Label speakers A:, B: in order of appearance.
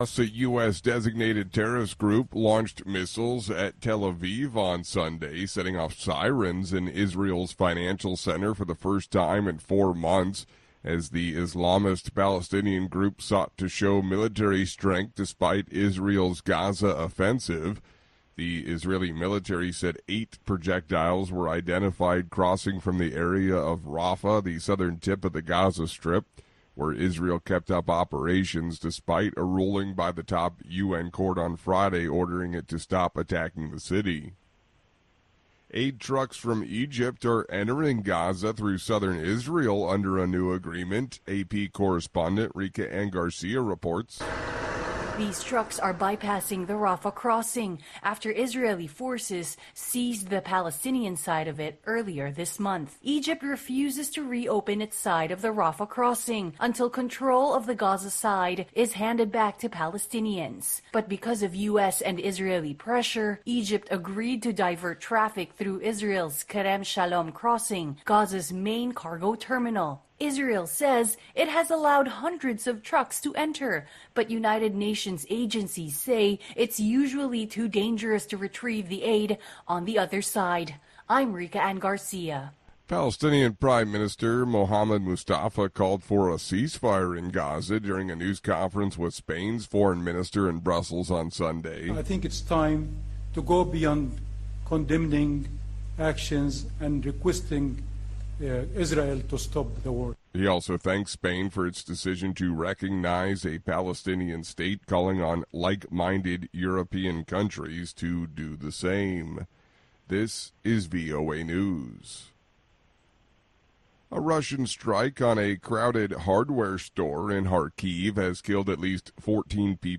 A: A U.S. designated terrorist group launched missiles at Tel Aviv on Sunday, setting off sirens in Israel's financial center for the first time in 4 months, as the Islamist Palestinian group sought to show military strength despite Israel's Gaza offensive. The Israeli military said 8 projectiles were identified crossing from the area of Rafah, the southern tip of the Gaza Strip, where Israel kept up operations despite a ruling by the top UN court on Friday ordering it to stop attacking the city. Aid trucks from Egypt are entering Gaza through southern Israel under a new agreement, AP correspondent Rika Ann Garcia reports.
B: These trucks are bypassing the Rafah crossing after Israeli forces seized the Palestinian side of it earlier this month. Egypt refuses to reopen its side of the Rafah crossing until control of the Gaza side is handed back to Palestinians. But because of U.S. and Israeli pressure, Egypt agreed to divert traffic through Israel's Kerem Shalom crossing, Gaza's main cargo terminal. Israel says it has allowed hundreds of trucks to enter, but United Nations agencies say it's usually too dangerous to retrieve the aid on the other side. I'm Rika Ann Garcia.
A: Palestinian Prime Minister Mohammed Mustafa called for a ceasefire in Gaza during a news conference with Spain's foreign minister in Brussels on Sunday.
C: I think it's time to go beyond condemning actions and requesting Israel to stop the war.
A: He also thanked Spain for its decision to recognize a Palestinian state, calling on like-minded European countries to do the same. This is VOA News. A Russian strike on a crowded hardware store in Kharkiv has killed at least 14 people.